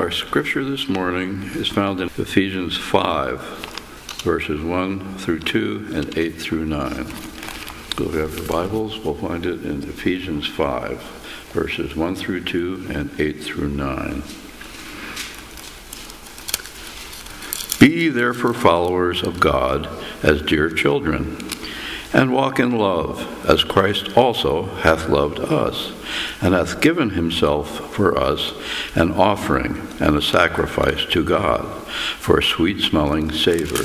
Our scripture this morning is found in Ephesians 5, verses 1 through 2 and 8 through 9. So if you have your Bibles, we'll find it in Ephesians 5, verses 1 through 2 and 8 through 9. Be ye therefore followers of God as dear children, and walk in love, as Christ also hath loved us, and hath given himself for us an offering and a sacrifice to God for a sweet-smelling savor.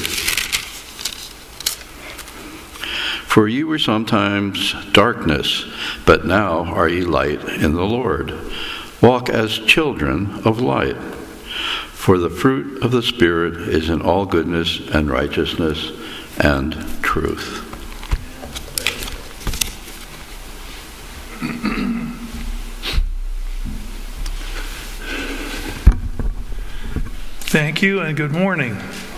For ye were sometimes darkness, but now are ye light in the Lord. Walk as children of light. For the fruit of the Spirit is in all goodness and righteousness and truth. Thank you and good morning.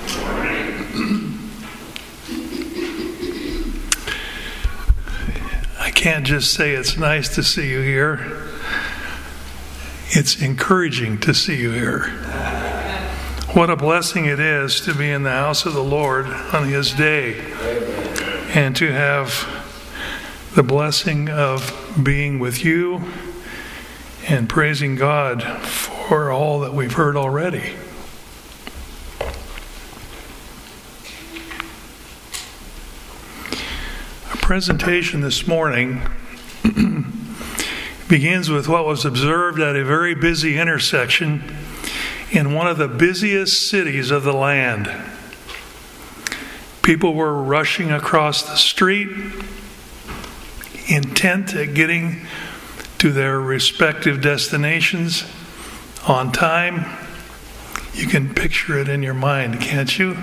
I can't just say it's nice to see you here. It's encouraging to see you here. What a blessing it is to be in the house of the Lord on His day and to have the blessing of being with you and praising God for all that we've heard already. Our presentation this morning begins with what was observed at a very busy intersection in one of the busiest cities of the land. People were rushing across the street, intent at getting to their respective destinations on time. You can picture it in your mind, can't you?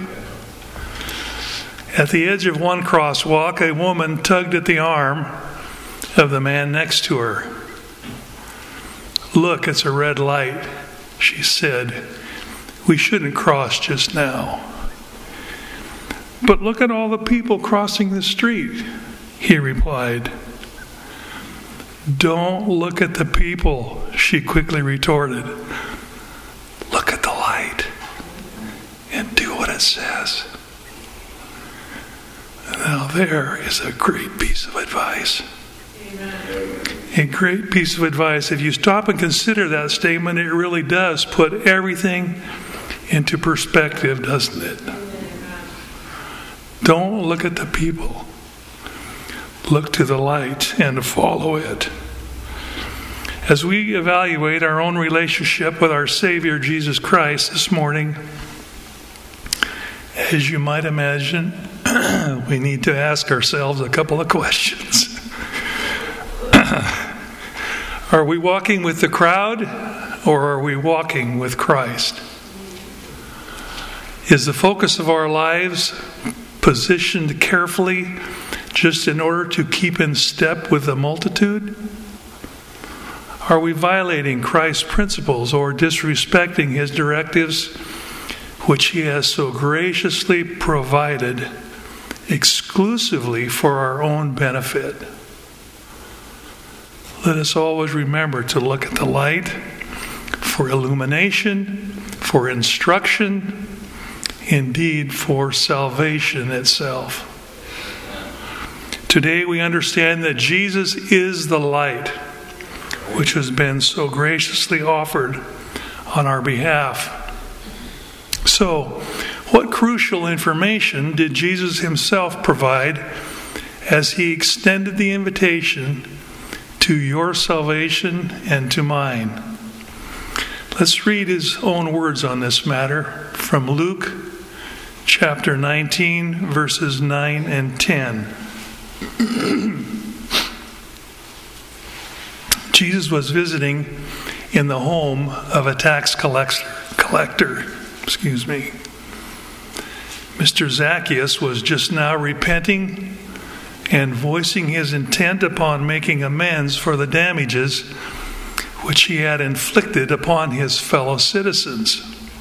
At the edge of one crosswalk, a woman tugged at the arm of the man next to her. "Look, it's a red light," she said. "We shouldn't cross just now." "But look at all the people crossing the street," he replied. "Don't look at the people," she quickly retorted. "Look at the light and do what it says." Now there is a great piece of advice. Amen. A great piece of advice. If you stop and consider that statement, it really does put everything into perspective, doesn't it? Don't look at the people. Look to the light and follow it. As we evaluate our own relationship with our Savior Jesus Christ this morning, as you might imagine, we need to ask ourselves a couple of questions. Are we walking with the crowd, or are we walking with Christ? Is the focus of our lives positioned carefully just in order to keep in step with the multitude? Are we violating Christ's principles or disrespecting His directives, which He has so graciously provided exclusively for our own benefit? Let us always remember to look at the light for illumination, for instruction, indeed for salvation itself. Today we understand that Jesus is the light, which has been so graciously offered on our behalf. So, what crucial information did Jesus Himself provide as He extended the invitation to your salvation and to mine? Let's read His own words on this matter from Luke chapter 19, verses 9 and 10. Jesus was visiting in the home of a tax collector. Mr. Zacchaeus was just now repenting and voicing his intent upon making amends for the damages which he had inflicted upon his fellow citizens.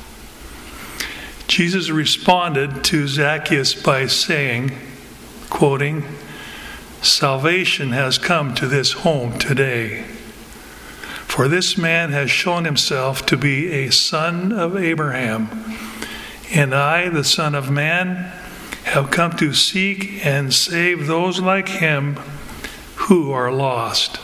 Jesus responded to Zacchaeus by saying, quoting, "Salvation has come to this home today. For this man has shown himself to be a son of Abraham. And I, the Son of Man, have come to seek and save those like him who are lost."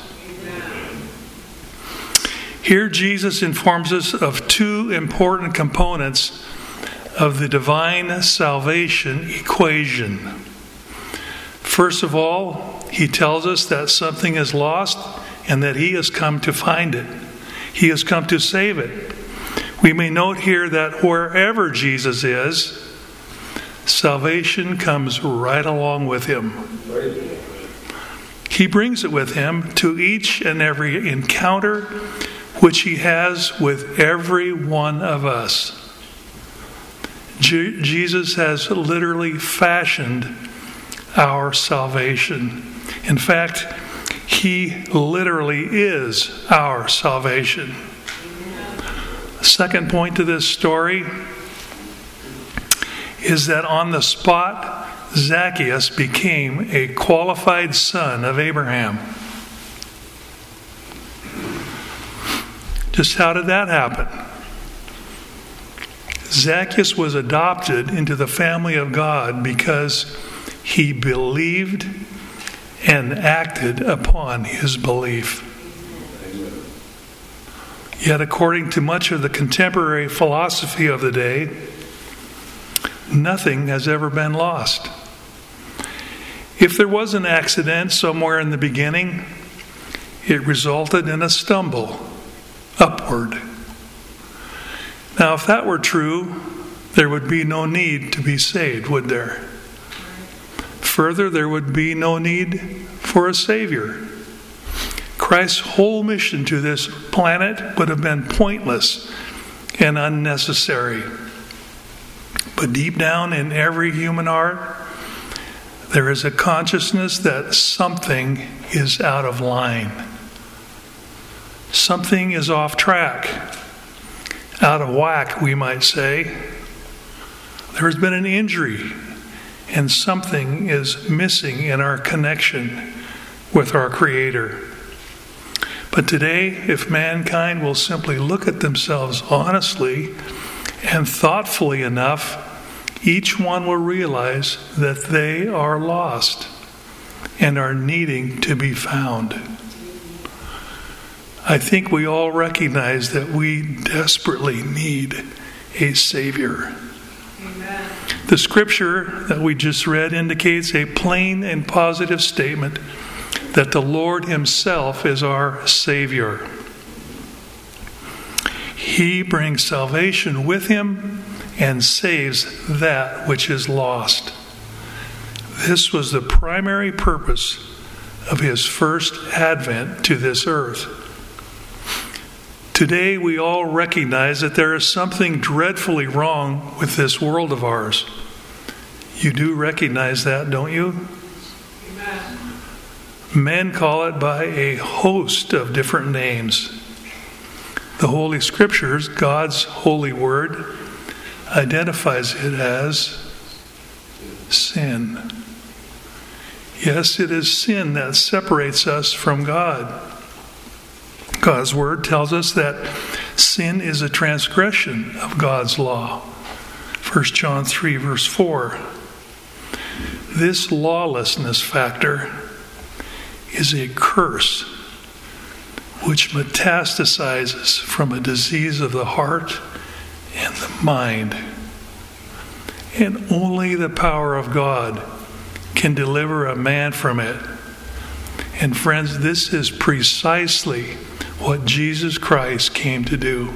Here Jesus informs us of two important components of the divine salvation equation. First of all, he tells us that something is lost and that he has come to find it. He has come to save it. We may note here that wherever Jesus is, salvation comes right along with him. He brings it with him to each and every encounter which he has with every one of us. Jesus has literally fashioned our salvation. In fact, he literally is our salvation. Second point to this story is that on the spot, Zacchaeus became a qualified son of Abraham. Just how did that happen? Zacchaeus was adopted into the family of God because he believed and acted upon his belief. Yet, according to much of the contemporary philosophy of the day, nothing has ever been lost. If there was an accident somewhere in the beginning, it resulted in a stumble upward. Now, if that were true, there would be no need to be saved, would there? Further, there would be no need for a Savior. Christ's whole mission to this planet would have been pointless and unnecessary. But deep down in every human heart, there is a consciousness that something is out of line. Something is off track, out of whack, we might say. There has been an injury, and something is missing in our connection with our Creator. But today, if mankind will simply look at themselves honestly and thoughtfully enough, each one will realize that they are lost and are needing to be found. I think we all recognize that we desperately need a Savior. Amen. The scripture that we just read indicates a plain and positive statement that the Lord Himself is our Savior. He brings salvation with Him and saves that which is lost. This was the primary purpose of His first advent to this earth. Today we all recognize that there is something dreadfully wrong with this world of ours. You do recognize that, don't you? Amen. Men call it by a host of different names. The Holy Scriptures, God's holy word, identifies it as sin. Yes, it is sin that separates us from God. God's word tells us that sin is a transgression of God's law. 1 John 3 verse 4. This lawlessness factor is a curse which metastasizes from a disease of the heart and the mind. And only the power of God can deliver a man from it. And friends, this is precisely what Jesus Christ came to do.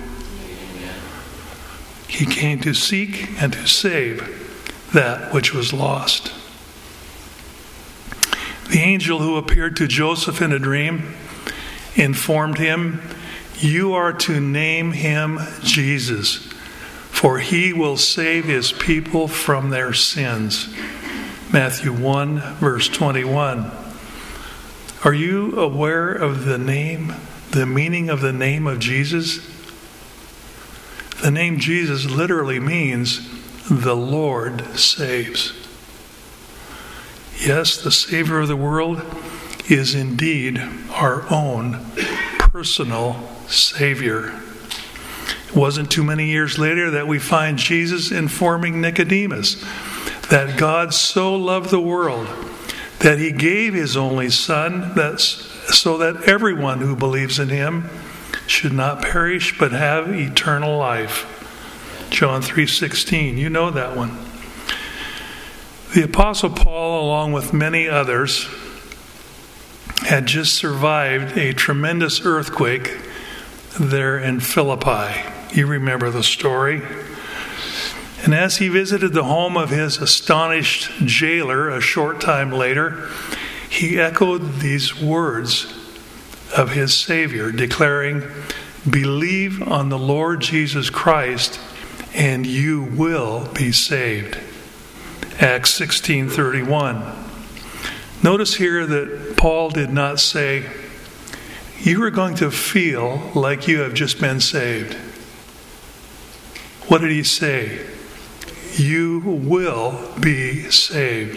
He came to seek and to save that which was lost. The angel who appeared to Joseph in a dream informed him, "You are to name him Jesus, for he will save his people from their sins." Matthew 1 verse 21. Are you aware of the meaning of the name of Jesus? The name Jesus literally means the Lord saves. Yes, the Savior of the world is indeed our own personal Savior. It wasn't too many years later that we find Jesus informing Nicodemus that God so loved the world that he gave his only Son so that everyone who believes in him should not perish but have eternal life. John 3:16, you know that one. The Apostle Paul, along with many others, had just survived a tremendous earthquake there in Philippi. You remember the story. And as he visited the home of his astonished jailer a short time later, he echoed these words of his Savior, declaring, "Believe on the Lord Jesus Christ, and you will be saved." Acts 16:31. Notice here that Paul did not say, "You are going to feel like you have just been saved." What did he say? You will be saved.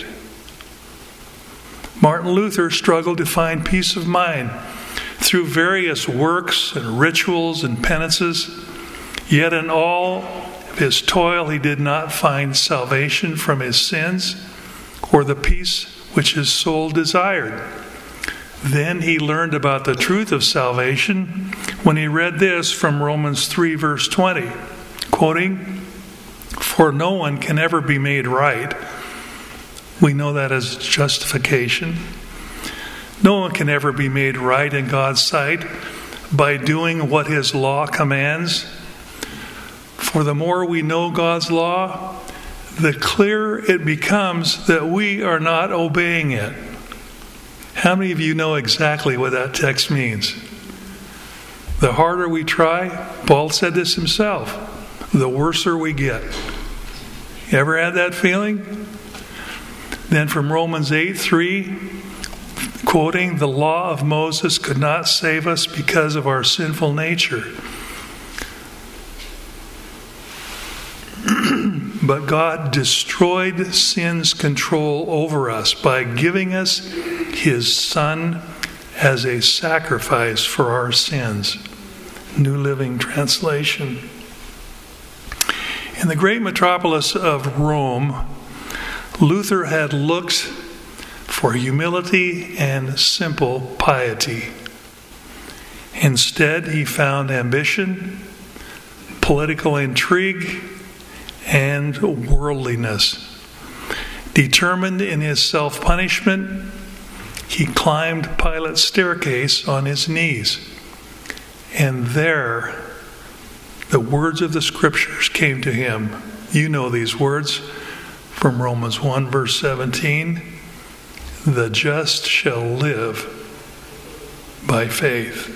Martin Luther struggled to find peace of mind through various works and rituals and penances. Yet in all of his toil, he did not find salvation from his sins or the peace which his soul desired. Then he learned about the truth of salvation when he read this from Romans 3 verse 20, quoting, "For no one can ever be made right." We know that as justification. No one can ever be made right in God's sight by doing what his law commands. For the more we know God's law, the clearer it becomes that we are not obeying it. How many of you know exactly what that text means? The harder we try, Paul said this himself, the worser we get. You ever had that feeling? Then from Romans 8:3, quoting, "The law of Moses could not save us because of our sinful nature. But God destroyed sin's control over us by giving us his Son as a sacrifice for our sins." New Living Translation. In the great metropolis of Rome, Luther had looked for humility and simple piety. Instead, he found ambition, political intrigue, and worldliness. Determined in his self-punishment, he climbed Pilate's staircase on his knees. And there, the words of the Scriptures came to him. You know these words from Romans 1 verse 17. "The just shall live by faith."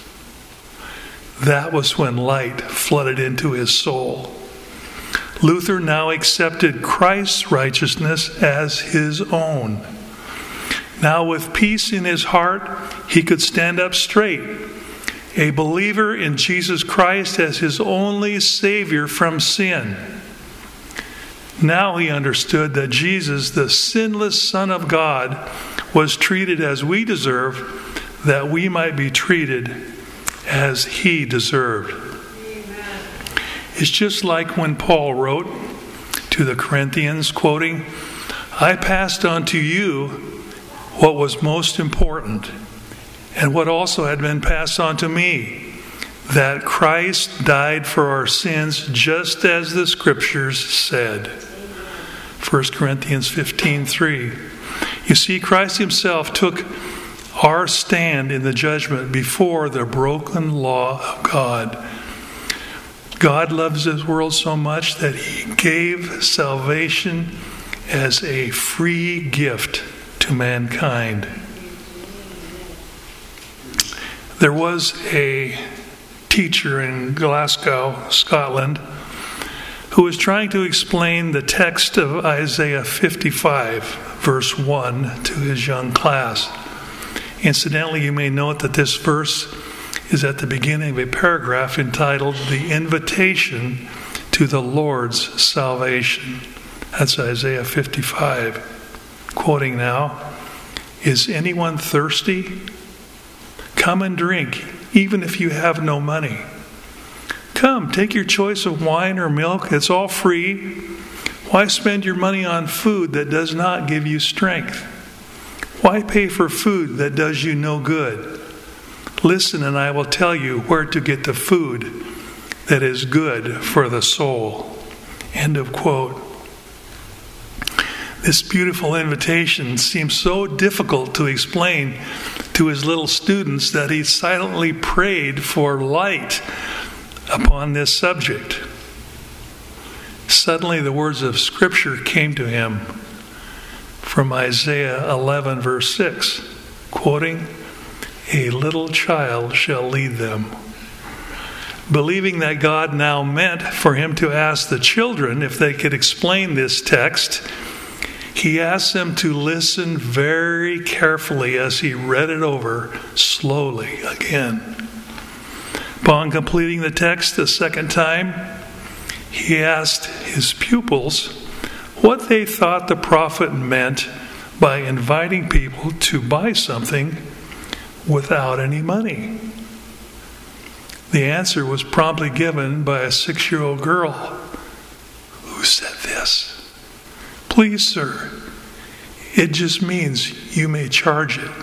That was when light flooded into his soul. Luther now accepted Christ's righteousness as his own. Now with peace in his heart, he could stand up straight, a believer in Jesus Christ as his only Savior from sin. Now he understood that Jesus, the sinless Son of God, was treated as we deserve, that we might be treated as he deserved. It's just like when Paul wrote to the Corinthians, quoting, "I passed on to you what was most important, and what also had been passed on to me, that Christ died for our sins just as the Scriptures said." 1 Corinthians 15:3. You see, Christ himself took our stand in the judgment before the broken law of God. God loves this world so much that he gave salvation as a free gift to mankind. There was a teacher in Glasgow, Scotland, who was trying to explain the text of Isaiah 55, verse 1, to his young class. Incidentally, you may note that this verse is at the beginning of a paragraph entitled "The Invitation to the Lord's Salvation." That's Isaiah 55. Quoting now, "Is anyone thirsty? Come and drink. even if you have no money. Come, take your choice of wine or milk. It's all free. Why spend your money on food that does not give you strength? Why pay for food that does you no good? Listen, and I will tell you where to get the food that is good for the soul. End of quote. This beautiful invitation seems so difficult to explain to his little students that he silently prayed for light upon this subject. Suddenly the words of Scripture came to him from Isaiah 11, verse 6, quoting, "A little child shall lead them." Believing that God now meant for him to ask the children if they could explain this text, he asked them to listen very carefully as he read it over slowly again. Upon completing the text the second time, he asked his pupils what they thought the prophet meant by inviting people to buy something without any money. The answer was promptly given by a 6-year-old girl who said this: "Please, sir, it just means you may charge it."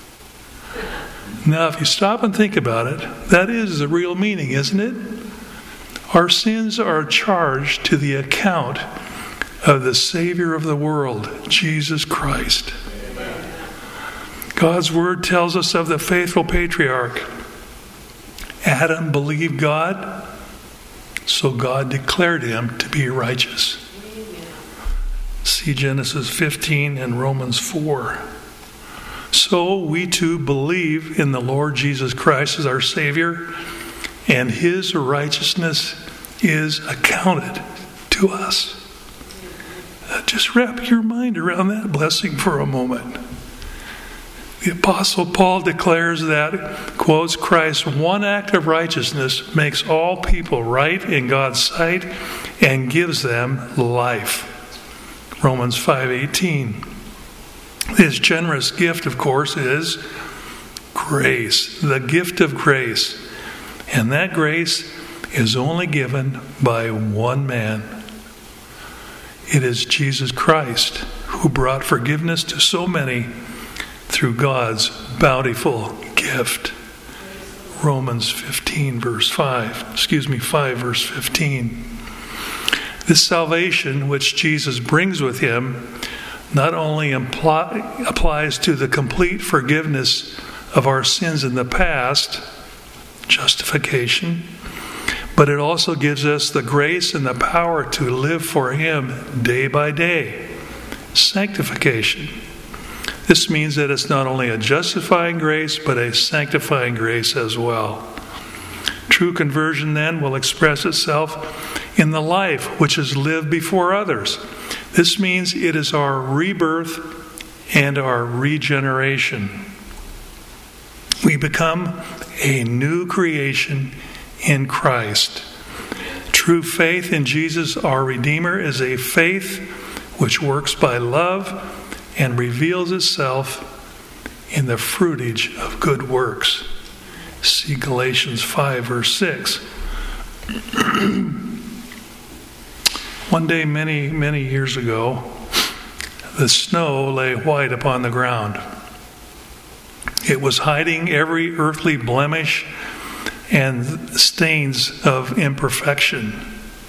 Now, if you stop and think about it, that is the real meaning, isn't it? Our sins are charged to the account of the Savior of the world, Jesus Christ. Amen. God's Word tells us of the faithful patriarch. Adam believed God, so God declared him to be righteous. See Genesis 15 and Romans 4. So we too believe in the Lord Jesus Christ as our Savior, and His righteousness is accounted to us. Just wrap your mind around that blessing for a moment. The Apostle Paul declares that, quotes, Christ's one act of righteousness makes all people right in God's sight and gives them life. Romans 5:18. His generous gift, of course, is grace, the gift of grace. And that grace is only given by one man. It is Jesus Christ who brought forgiveness to so many through God's bountiful gift. Romans 5 verse 15. This salvation which Jesus brings with him not only applies to the complete forgiveness of our sins in the past, justification, but it also gives us the grace and the power to live for Him day by day, sanctification. This means that it's not only a justifying grace, but a sanctifying grace as well. True conversion then will express itself in the life which is lived before others. This means it is our rebirth and our regeneration. We become a new creation in Christ. True faith in Jesus, our Redeemer, is a faith which works by love and reveals itself in the fruitage of good works. See Galatians 5, verse 6. One day, many, many years ago, the snow lay white upon the ground. It was hiding every earthly blemish and stains of imperfection.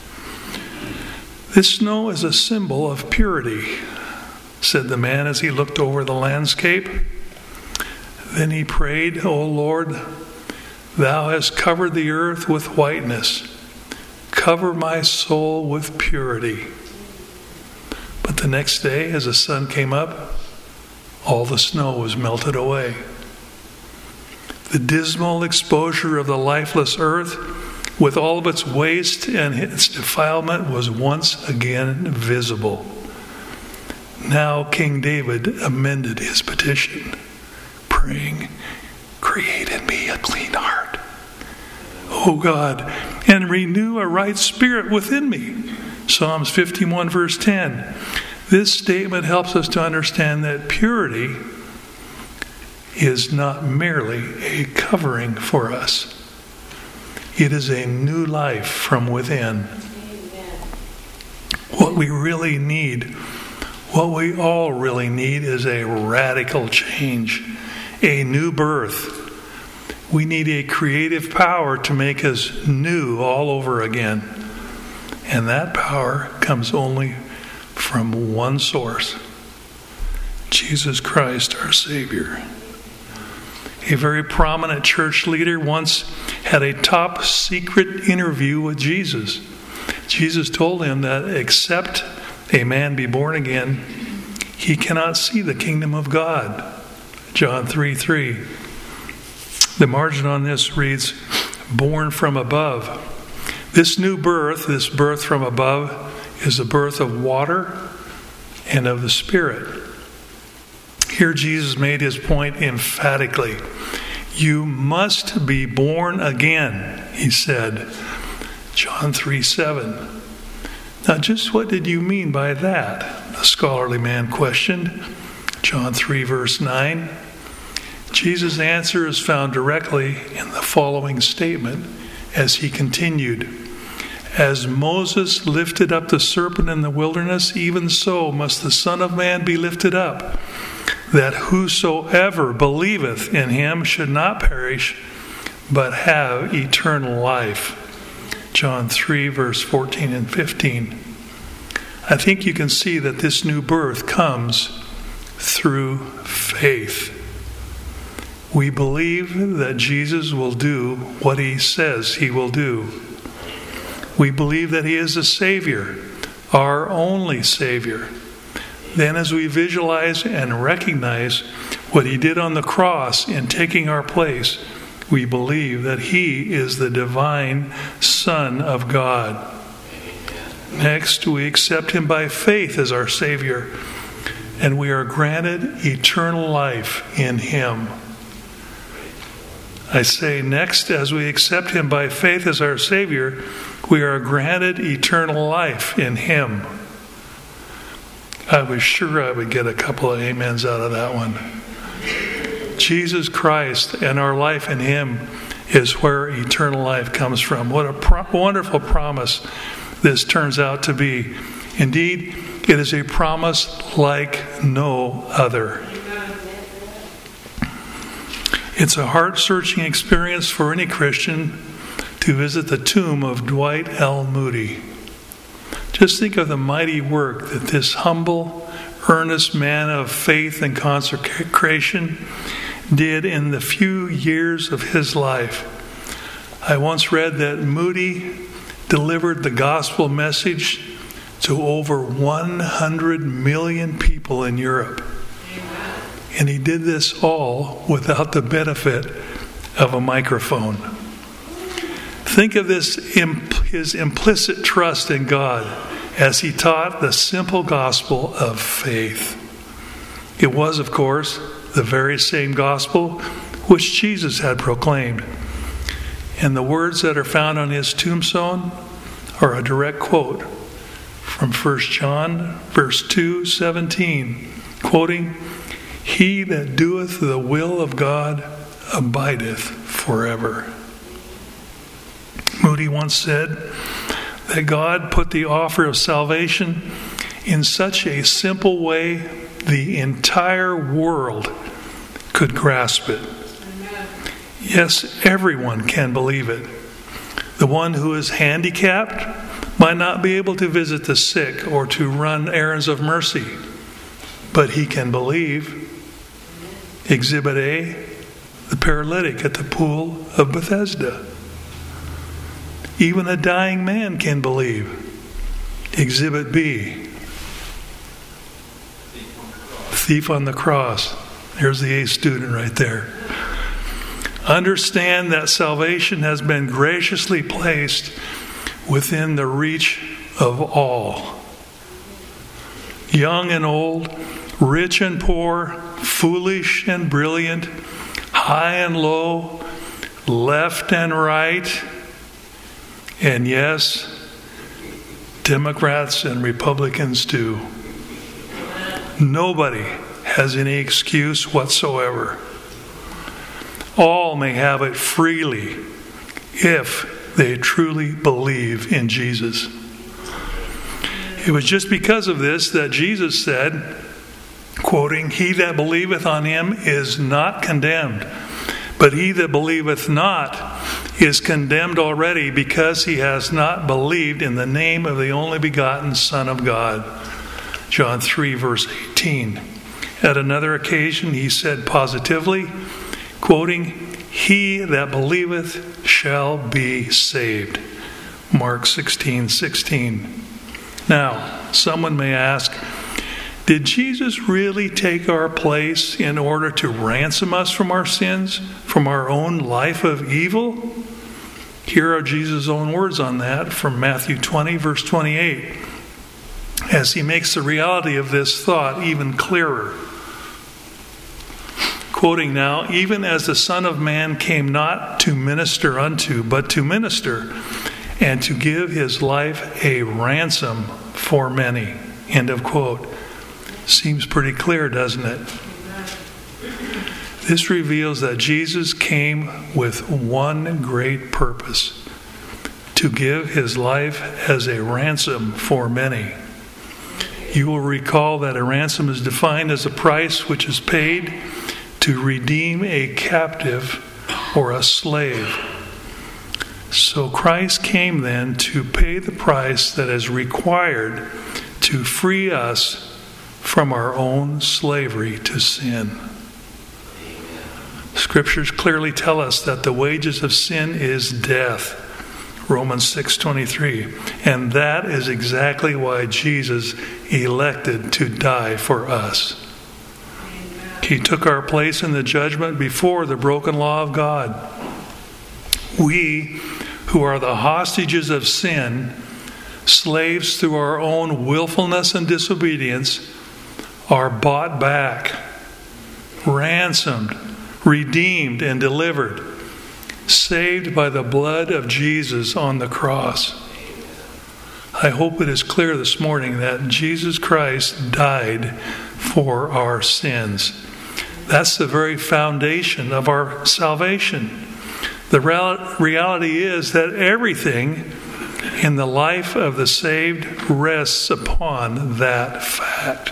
This snow is a symbol of purity, said the man as he looked over the landscape. Then he prayed, O Lord, Thou hast covered the earth with whiteness. Cover my soul with purity. But the next day, as the sun came up, all the snow was melted away. The dismal exposure of the lifeless earth, with all of its waste and its defilement, was once again visible. Now King David amended his petition, praying, Create in me a clean heart, O God, and renew a right spirit within me. Psalms 51 verse 10. This statement helps us to understand that purity is not merely a covering for us. It is a new life from within. What we really need, what we all really need, is a radical change, a new birth. We need a creative power to make us new all over again. And that power comes only from one source: Jesus Christ, our Savior. A very prominent church leader once had a top secret interview with Jesus. Jesus told him that except a man be born again, he cannot see the kingdom of God. John 3:3. The margin on this reads, born from above. This new birth, this birth from above, is the birth of water and of the Spirit. Here Jesus made his point emphatically. You must be born again, he said. John 3:7. Now just what did you mean by that? The scholarly man questioned. John 3 verse 9. Jesus' answer is found directly in the following statement as he continued. As Moses lifted up the serpent in the wilderness, even so must the Son of Man be lifted up, that whosoever believeth in him should not perish, but have eternal life. John 3, verse 14 and 15. I think you can see that this new birth comes through faith. We believe that Jesus will do what he says he will do. We believe that he is the Savior, our only Savior. Then as we visualize and recognize what he did on the cross in taking our place, we believe that he is the divine Son of God. Next, we accept him by faith as our Savior, and we are granted eternal life in him. I say next, as we accept him by faith as our Savior, we are granted eternal life in him. I was sure I would get a couple of amens out of that one. Jesus Christ and our life in him is where eternal life comes from. What a wonderful promise this turns out to be. Indeed, it is a promise like no other. It's a heart-searching experience for any Christian to visit the tomb of Dwight L. Moody. Just think of the mighty work that this humble, earnest man of faith and consecration did in the few years of his life. I once read that Moody delivered the gospel message to over 100 million people in Europe. And he did this all without the benefit of a microphone. Think of this, his implicit trust in God as he taught the simple gospel of faith. It was, of course, the very same gospel which Jesus had proclaimed. And the words that are found on his tombstone are a direct quote from 1 John verse 2:17, quoting, "He that doeth the will of God abideth forever." Moody once said that God put the offer of salvation in such a simple way the entire world could grasp it. Yes, everyone can believe it. The one who is handicapped might not be able to visit the sick or to run errands of mercy, but he can believe. Exhibit A, the paralytic at the pool of Bethesda. Even a dying man can believe. Exhibit B, thief on the cross. There's the A student right there. Understand that salvation has been graciously placed within the reach of all. Young and old, rich and poor, foolish and brilliant, high and low, left and right, and yes, Democrats and Republicans too. Nobody has any excuse whatsoever. all may have it freely if they truly believe in Jesus. It was just because of this that Jesus said, quoting, "He that believeth on him is not condemned, but he that believeth not is condemned already, because he has not believed in the name of the only begotten Son of God." John 3, verse 18. At another occasion, he said positively, quoting, "He that believeth shall be saved." Mark 16:16. Now, someone may ask, did Jesus really take our place in order to ransom us from our sins, from our own life of evil? Here are Jesus' own words on that from Matthew 20, verse 28, as he makes the reality of this thought even clearer. Quoting now, "Even as the Son of Man came not to minister unto, but to minister, and to give his life a ransom for many." End of quote. Seems pretty clear, doesn't it? This reveals that Jesus came with one great purpose: to give his life as a ransom for many. You will recall that a ransom is defined as a price which is paid to redeem a captive or a slave. So Christ came then to pay the price that is required to free us from our own slavery to sin. Scriptures clearly tell us that the wages of sin is death. Romans 6:23. And that is exactly why Jesus elected to die for us. He took our place in the judgment before the broken law of God. We, who are the hostages of sin, slaves through our own willfulness and disobedience, are bought back, ransomed, redeemed, and delivered, saved by the blood of Jesus on the cross. I hope it is clear this morning that Jesus Christ died for our sins. That's the very foundation of our salvation. The reality is that everything in the life of the saved rests upon that fact.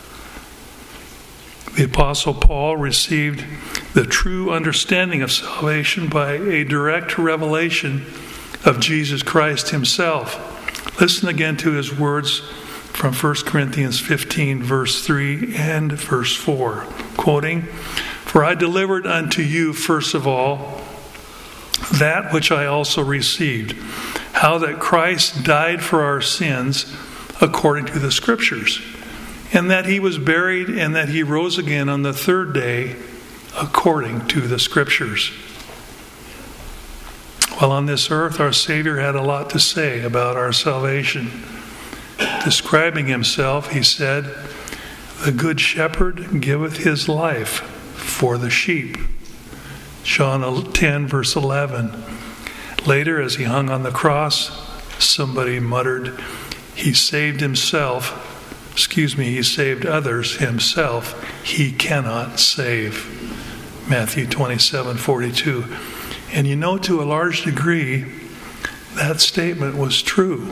The Apostle Paul received the true understanding of salvation by a direct revelation of Jesus Christ himself. Listen again to his words from 1 Corinthians 15, verse 3 and verse 4. Quoting, "For I delivered unto you first of all that which I also received, how that Christ died for our sins according to the Scriptures, and that he was buried, and that he rose again on the third day according to the Scriptures." While on this earth, our Savior had a lot to say about our salvation. Describing himself, he said, "The good shepherd giveth his life for the sheep." John 10, verse 11. Later, as he hung on the cross, somebody muttered, he saved others himself. He cannot save. Matthew 27:42. And you know, to a large degree, that statement was true.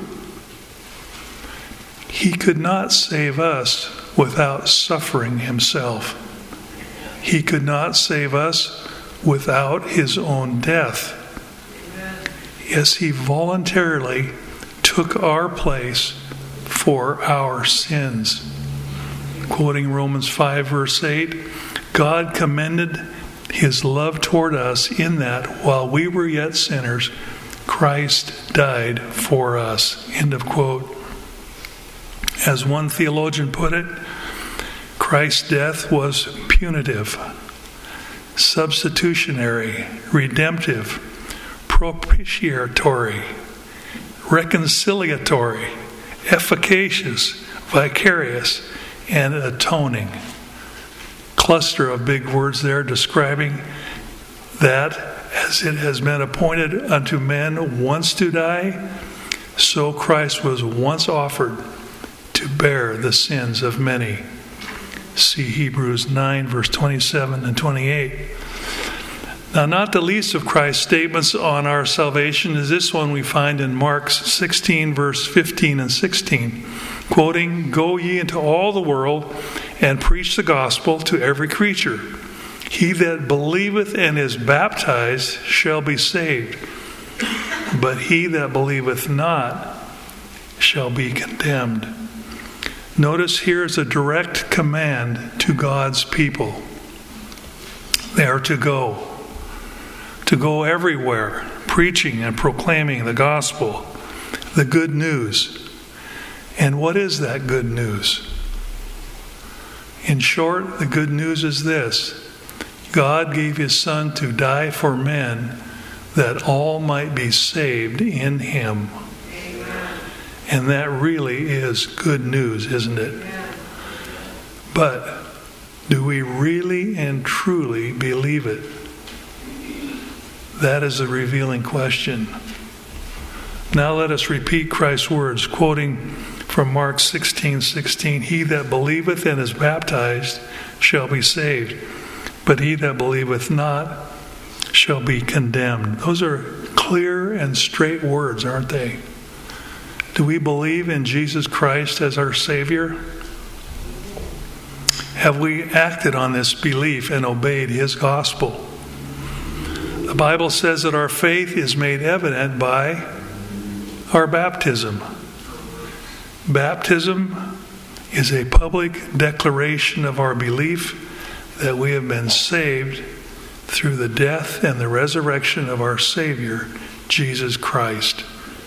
He could not save us without suffering himself. He could not save us without his own death. Yes, he voluntarily took our place for our sins. Quoting Romans 5, verse 8, "God commended his love toward us in that, while we were yet sinners, Christ died for us." End of quote. As one theologian put it, Christ's death was punitive, substitutionary, redemptive, propitiatory, reconciliatory, efficacious, vicarious, and atoning. Cluster of big words there describing that as it has been appointed unto men once to die, so Christ was once offered to bear the sins of many. See Hebrews 9, verse 27 and 28. Now, not the least of Christ's statements on our salvation is this one we find in Mark 16, verse 15 and 16. Quoting, "Go ye into all the world and preach the gospel to every creature. He that believeth and is baptized shall be saved, but he that believeth not shall be condemned." Notice here is a direct command to God's people. They are to go everywhere, preaching and proclaiming the gospel, the good news. And what is that good news? In short, the good news is this: God gave his Son to die for men that all might be saved in him. Amen. And that really is good news, isn't it? Amen. But do we really and truly believe it? That is a revealing question. Now let us repeat Christ's words, quoting from Mark 16:16, "He that believeth and is baptized shall be saved, but he that believeth not shall be condemned." Those are clear and straight words, aren't they? Do we believe in Jesus Christ as our Savior? Have we acted on this belief and obeyed his gospel? The Bible says that our faith is made evident by our baptism. Baptism is a public declaration of our belief that we have been saved through the death and the resurrection of our Savior, Jesus Christ.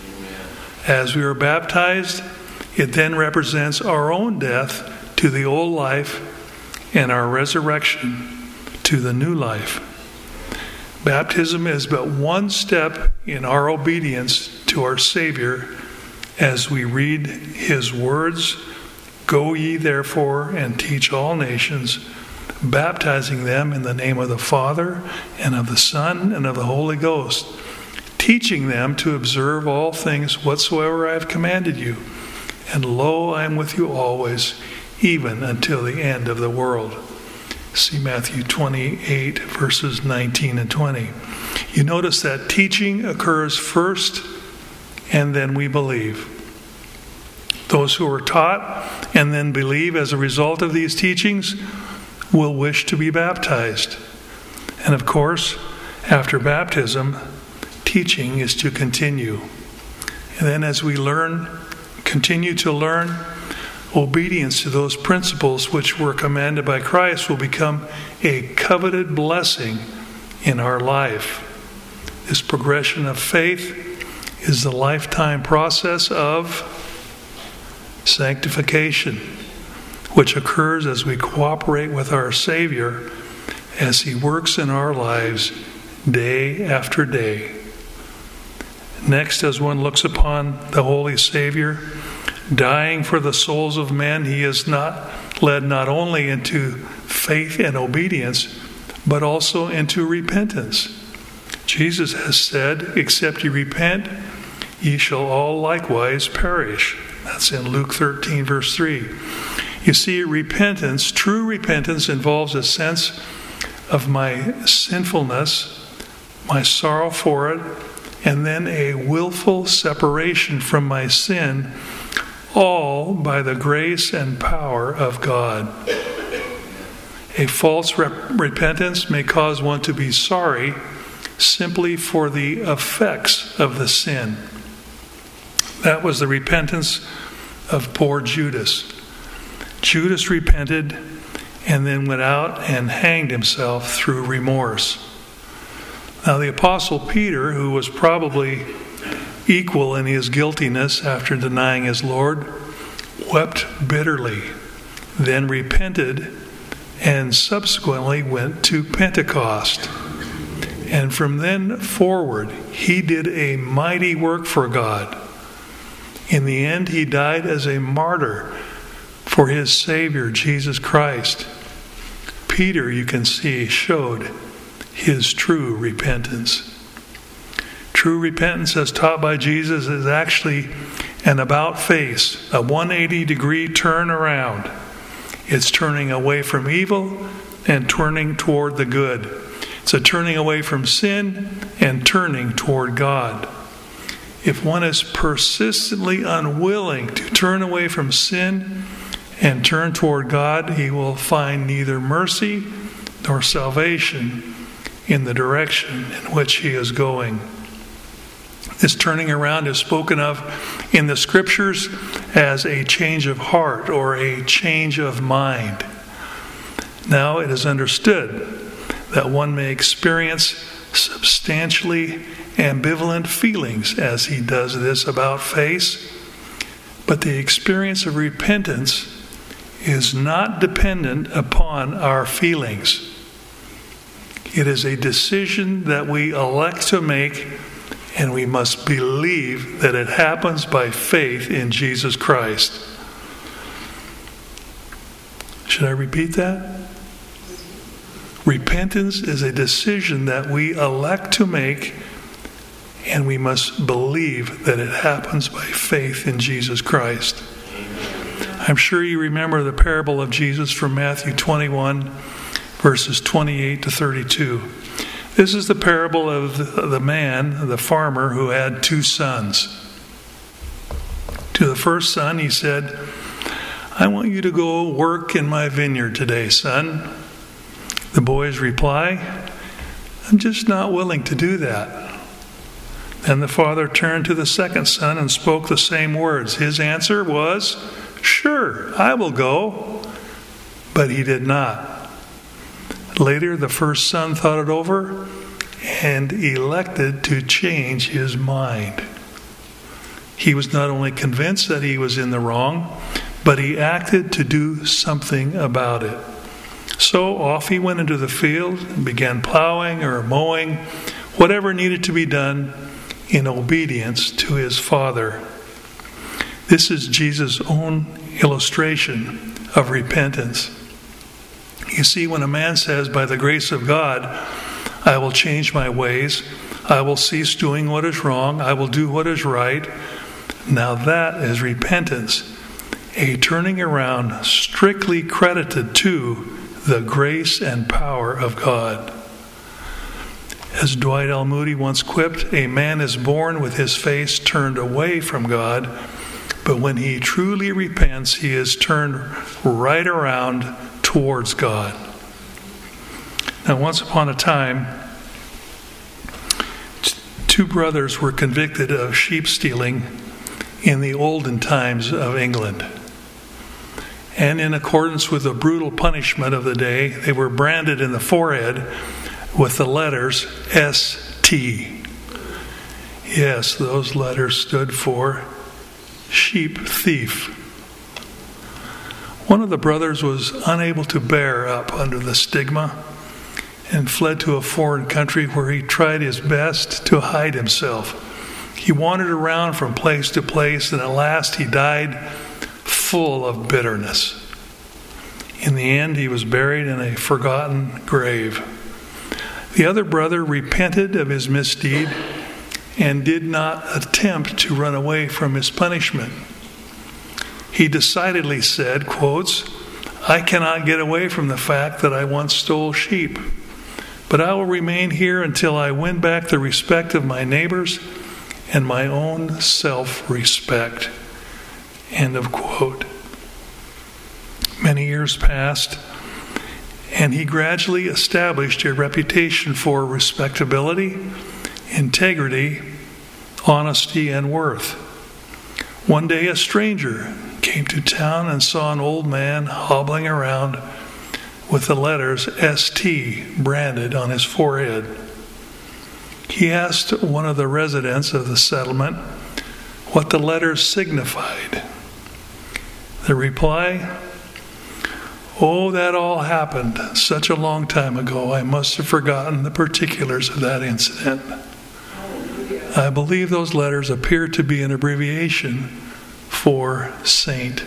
As we are baptized, it then represents our own death to the old life and our resurrection to the new life. Baptism is but one step in our obedience to our Savior as we read his words, "Go ye therefore and teach all nations, baptizing them in the name of the Father and of the Son and of the Holy Ghost, teaching them to observe all things whatsoever I have commanded you. And lo, I am with you always, even until the end of the world." See Matthew 28, verses 19 and 20. You notice that teaching occurs first, and then we believe. Those who are taught and then believe as a result of these teachings will wish to be baptized. And of course, after baptism, teaching is to continue. And then as we continue to learn, obedience to those principles which were commanded by Christ will become a coveted blessing in our life. This progression of faith is the lifetime process of sanctification, which occurs as we cooperate with our Savior as he works in our lives day after day. Next, as one looks upon the Holy Savior dying for the souls of men, he is led not only into faith and obedience, but also into repentance. Jesus has said, "Except ye repent, ye shall all likewise perish." That's in Luke 13, verse 3. You see, repentance, true repentance, involves a sense of my sinfulness, my sorrow for it, and then a willful separation from my sin, all by the grace and power of God. A false repentance may cause one to be sorry simply for the effects of the sin. That was the repentance of poor Judas. Judas repented and then went out and hanged himself through remorse. Now the Apostle Peter, who was probably equal in his guiltiness after denying his Lord, wept bitterly, then repented, and subsequently went to Pentecost. And from then forward, he did a mighty work for God. In the end, he died as a martyr for his Savior, Jesus Christ. Peter, you can see, showed his true repentance. True repentance, as taught by Jesus, is actually an about-face, a 180-degree turn around. It's turning away from evil and turning toward the good. It's a turning away from sin and turning toward God. If one is persistently unwilling to turn away from sin and turn toward God, he will find neither mercy nor salvation in the direction in which he is going. This turning around is spoken of in the Scriptures as a change of heart or a change of mind. Now it is understood that one may experience substantially ambivalent feelings as he does this about faith, but the experience of repentance is not dependent upon our feelings. It is a decision that we elect to make, and we must believe that it happens by faith in Jesus Christ. Should I repeat that? Repentance is a decision that we elect to make, and we must believe that it happens by faith in Jesus Christ. I'm sure you remember the parable of Jesus from Matthew 21, verses 28 to 32. This is the parable of the man, the farmer, who had 2 sons. To the first son he said, "I want you to go work in my vineyard today, son." The boys reply, "I'm just not willing to do that." Then the father turned to the second son and spoke the same words. His answer was, "Sure, I will go." But he did not. Later, the first son thought it over and elected to change his mind. He was not only convinced that he was in the wrong, but he acted to do something about it. So off he went into the field and began plowing or mowing, whatever needed to be done in obedience to his father. This is Jesus' own illustration of repentance. You see, when a man says, "By the grace of God, I will change my ways, I will cease doing what is wrong, I will do what is right," now that is repentance, a turning around strictly credited to the grace and power of God. As Dwight L. Moody once quipped, "A man is born with his face turned away from God, but when he truly repents, he is turned right around towards God." Now, once upon a time, 2 brothers were convicted of sheep stealing in the olden times of England. And in accordance with the brutal punishment of the day, they were branded in the forehead with the letters ST. Yes, those letters stood for sheep thief. One of the brothers was unable to bear up under the stigma and fled to a foreign country where he tried his best to hide himself. He wandered around from place to place, and at last he died full of bitterness. In the end, he was buried in a forgotten grave. The other brother repented of his misdeed and did not attempt to run away from his punishment. He decidedly said, quotes, "I cannot get away from the fact that I once stole sheep, but I will remain here until I win back the respect of my neighbors and my own self-respect." End of quote. Many years passed, and he gradually established a reputation for respectability, integrity, honesty, and worth. One day a stranger came to town and saw an old man hobbling around with the letters ST branded on his forehead. He asked one of the residents of the settlement what the letters signified. The reply, "Oh, that all happened such a long time ago, I must have forgotten the particulars of that incident." I believe those letters appear to be an abbreviation for saint.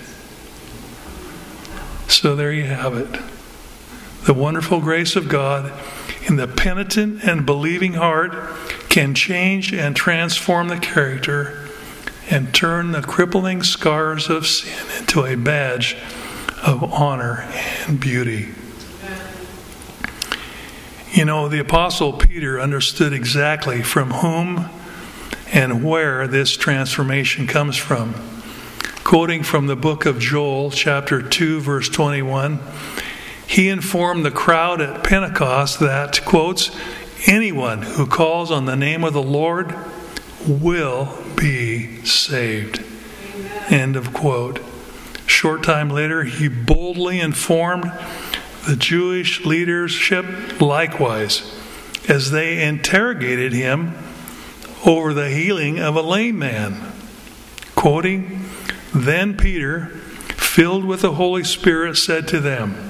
So there you have it. The wonderful grace of God in the penitent and believing heart can change and transform the character and turn the crippling scars of sin into a badge of honor and beauty. You know, the Apostle Peter understood exactly from whom and where this transformation comes from. Quoting from the book of Joel, chapter 2, verse 21, he informed the crowd at Pentecost that, quotes, anyone who calls on the name of the Lord will be saved. Amen. End of quote. Short time later, he boldly informed the Jewish leadership likewise, as they interrogated him over the healing of a lame man. Quoting, then Peter, filled with the Holy Spirit, said to them,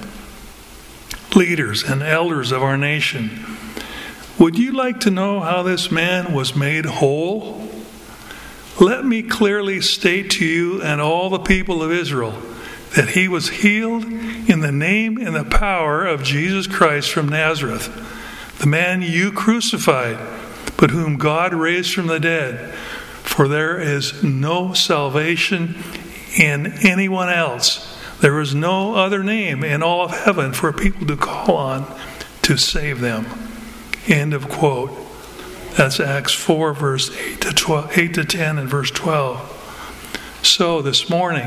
leaders and elders of our nation, would you like to know how this man was made whole? Let me clearly state to you and all the people of Israel that he was healed in the name and the power of Jesus Christ from Nazareth, the man you crucified, but whom God raised from the dead. For there is no salvation in anyone else. There is no other name in all of heaven for people to call on to save them. End of quote. That's Acts 4, verse 8 to 10 and verse 12. So this morning,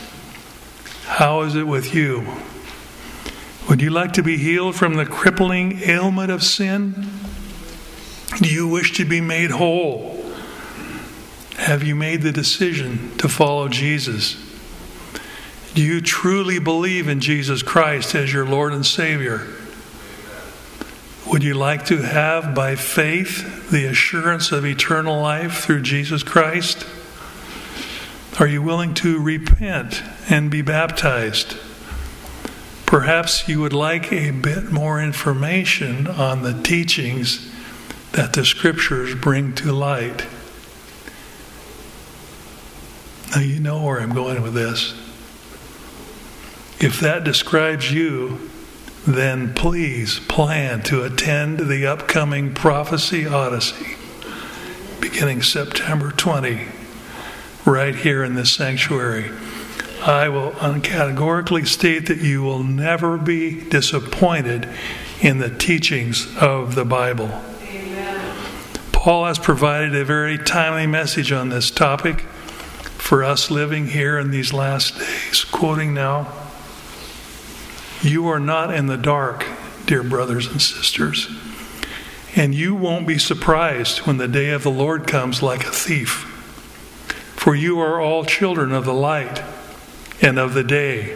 how is it with you? Would you like to be healed from the crippling ailment of sin? Do you wish to be made whole? Have you made the decision to follow Jesus? Do you truly believe in Jesus Christ as your Lord and Savior? Would you like to have, by faith, the assurance of eternal life through Jesus Christ? Are you willing to repent and be baptized? Perhaps you would like a bit more information on the teachings that the Scriptures bring to light. Now you know where I'm going with this. If that describes you, then please plan to attend the upcoming Prophecy Odyssey beginning September 20, right here in this sanctuary. I will uncategorically state that you will never be disappointed in the teachings of the Bible. Amen. Paul has provided a very timely message on this topic for us living here in these last days. Quoting now, you are not in the dark, dear brothers and sisters, and you won't be surprised when the day of the Lord comes like a thief. For you are all children of the light and of the day.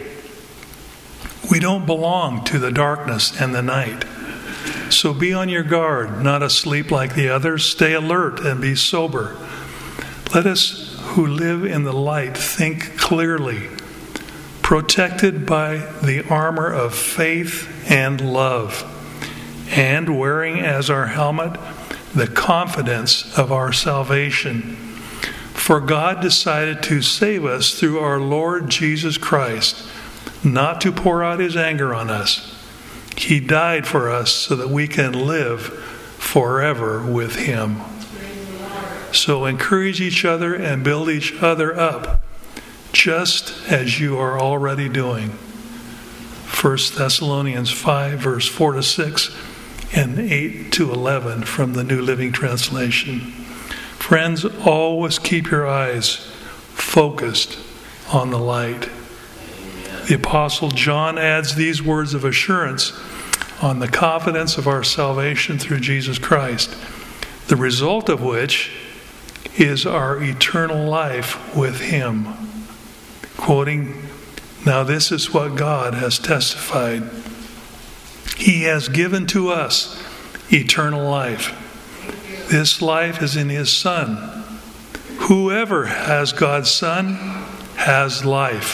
We don't belong to the darkness and the night. So be on your guard, not asleep like the others. Stay alert and be sober. Let us who live in the light think clearly, protected by the armor of faith and love, and wearing as our helmet the confidence of our salvation. For God decided to save us through our Lord Jesus Christ, not to pour out his anger on us. He died for us so that we can live forever with him. So encourage each other and build each other up, just as you are already doing. 1 Thessalonians 5, verse 4 to 6 and 8 to 11 from the New Living Translation. Friends, always keep your eyes focused on the light. The Apostle John adds these words of assurance on the confidence of our salvation through Jesus Christ, the result of which is our eternal life with him. Quoting, now this is what God has testified. He has given to us eternal life. This life is in his Son. Whoever has God's Son has life.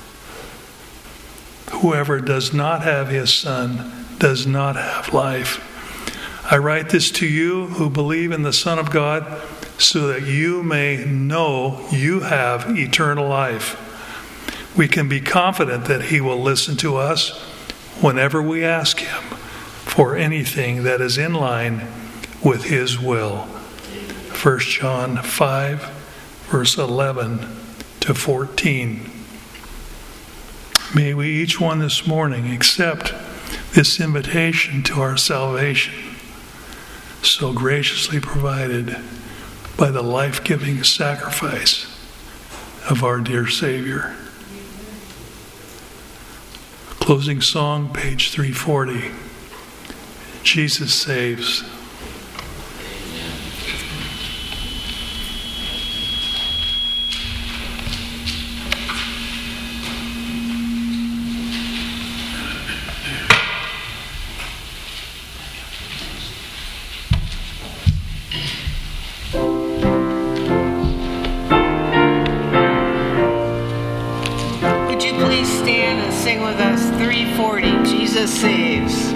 Whoever does not have his Son does not have life. I write this to you who believe in the Son of God, so that you may know you have eternal life. We can be confident that he will listen to us whenever we ask him for anything that is in line with his will. 1 John 5, verse 11 to 14. May we each one this morning accept this invitation to our salvation, so graciously provided by the life-giving sacrifice of our dear Savior. Closing song, page 340. Jesus saves. With us, 340, Jesus saves.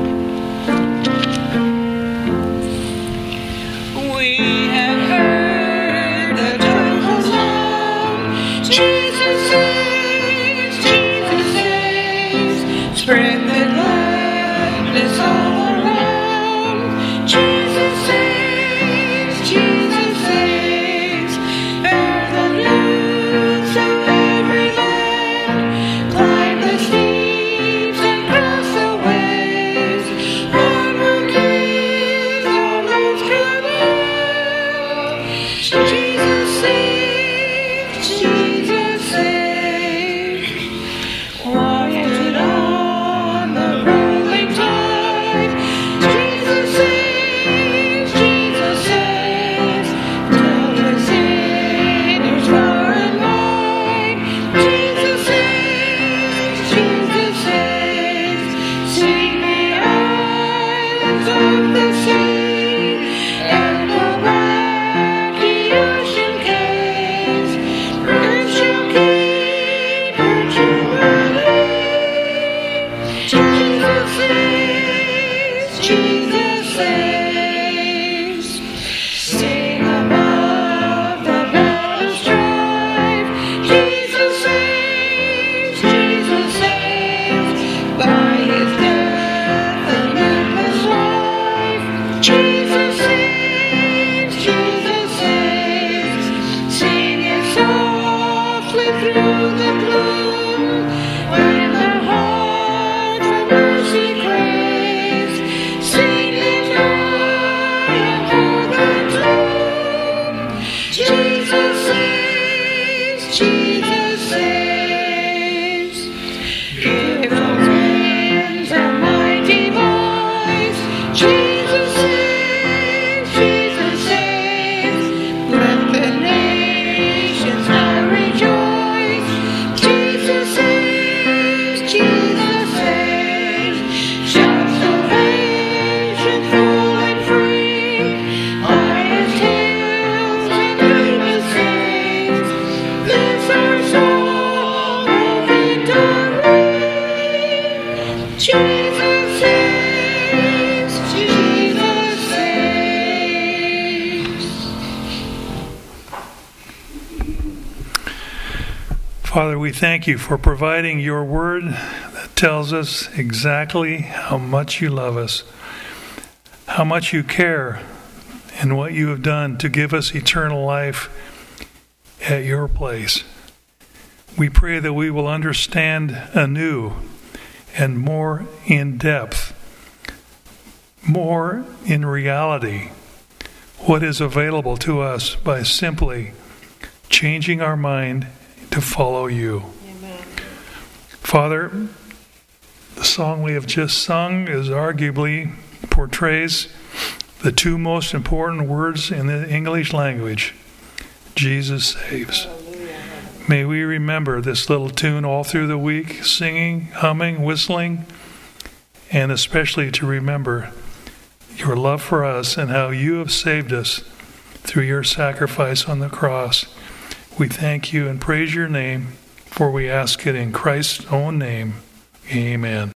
We have heard the joyful song, Jesus saves, Jesus saves. Spread the gladness all around, Jesus saves, Jesus saves. Bear the news of every land, climb the steeps and cross the waves. Onward kiss on those canals. Jesus saves, Jesus saves. Wafted on the rolling tide, Jesus saves, Jesus saves. Tell the sinners far and wide, Jesus saves, Jesus saves. Sing the islands of the sea and the rocky ocean caves. Earth shall keep her jubilee. Jesus saves, Jesus saves. Sing above the battle strife, Jesus saves, Jesus saves. By his death and endless life, Jesus saves, Jesus saves. Sing it softly through the gloom, when the heart for mercy craves. Sing it high over the tomb, Jesus saves, Jesus saves. Give the winds a mighty voice, Jesus saves, Jesus saves. Let the nations now rejoice, Jesus saves, Jesus saves. Shout salvation full and free, highest hills and greatest saints. This our song of victory. Jesus saves, Jesus saves. Father, we thank you for providing your word that tells us exactly how much you love us, how much you care, and what you have done to give us eternal life at your place. We pray that we will understand anew and more in depth, more in reality, what is available to us by simply changing our mind to follow you. Amen. Father, the song we have just sung is arguably portrays the two most important words in the English language: Jesus saves. May we remember this little tune all through the week, singing, humming, whistling, and especially to remember your love for us and how you have saved us through your sacrifice on the cross. We thank you and praise your name, for we ask it in Christ's own name. Amen.